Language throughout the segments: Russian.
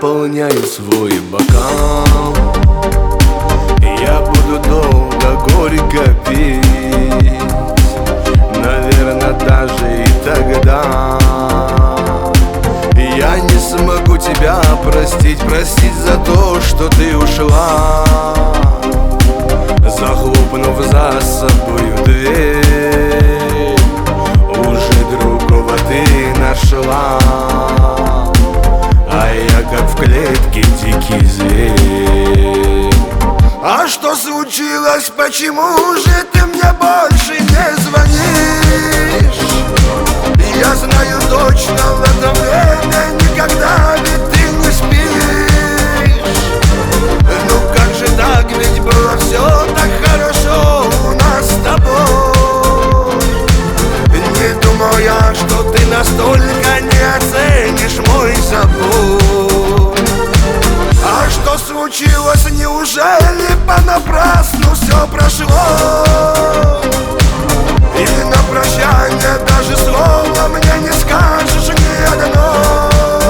наполняю свой бокал. Я буду долго горько пить, наверное, даже и тогда я не смогу тебя простить за то, что ты ушла, захлопнув за собою дверь. Уже другого ты нашла, а я как в клетке дикий зверь. А что случилось? Почему же ты мне больше не звонишь? Я знаю точно, в это время никогда ведь ты не спишь. Ну как же так, ведь было все так хорошо у нас с тобой. Не думал я, что ты настолько не оценишь мой забор. А что случилось? Неужели понапрасну все прошло? И на прощание даже слова мне не скажешь ни одно.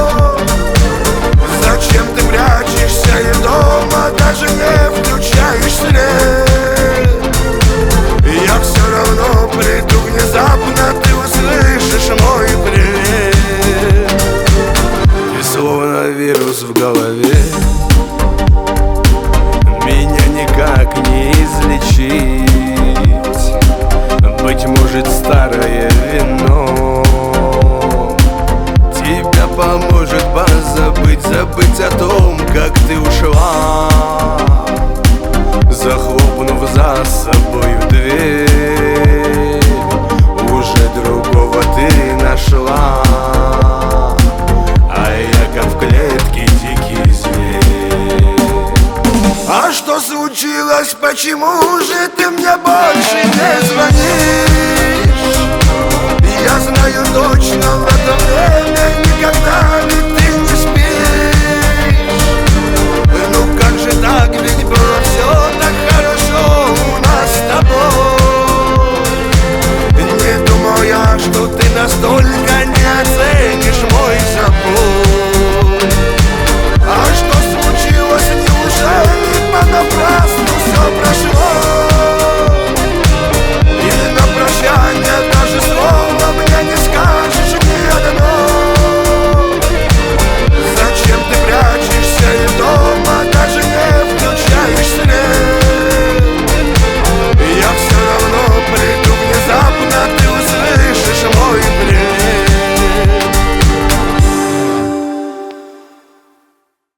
Зачем ты прячешься и дома даже не включаешь свет? Я все равно приду внезапно, ты услышишь мой привет. Ты словно вирус в голове, меня никак не излечить. Быть может, старое вино тебя поможет забыть о том, как ты ушла, захлопнув за собою дверь. Уже друг